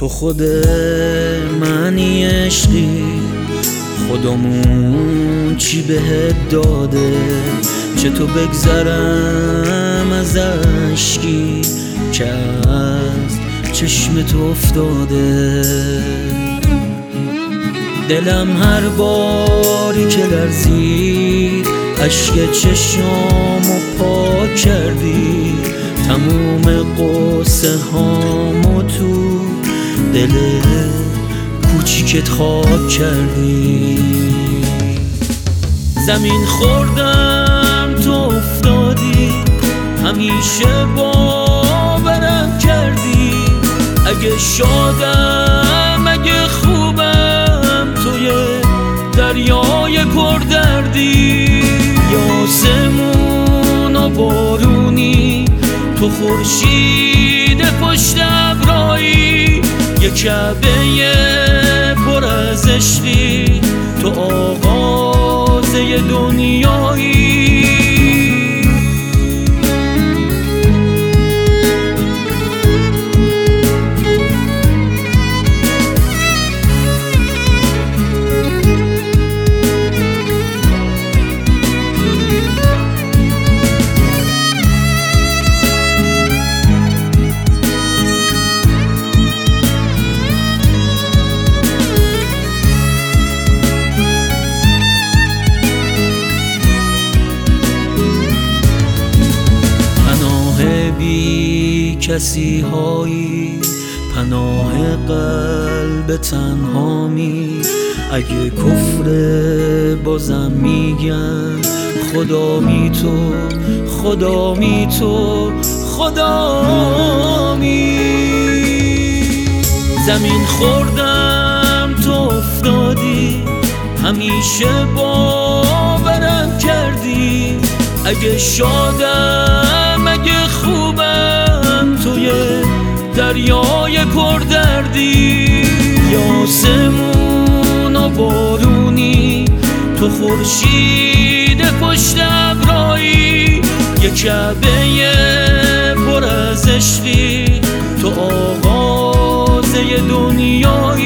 تو خود معنی عشقی، خودمون چی بهت داده؟ چطور بگذرم از اشکی که از چشمت افتاده؟ دلم هر باری که لرزید اشک چشامو پاک کردی، تموم قصه هامو تو دل کوچیکت خاک کردی. زمین خوردم تو افتادی، همیشه باورم کردی. اگه شادم اگه خوبم توی دریای پردردی. آسمون و بارونی، تو خورشید پشت ابرایی، یه کعبه پر از عشقی، تو آغاز یه دنیایی. بی کسی هایی، پناه قلب تنهامی. اگه کفر بازم میگن خدا می تو، خدا می تو، خدا می. زمین خوردم تو افتادی، همیشه باورم کردی. اگه شادم اگه خوبم توی دریای پردردی. آسمون و بارونی، تو خورشید پشت ابرایی، یه کعبه پر از عشقی، تو آغاز یه دنیایی.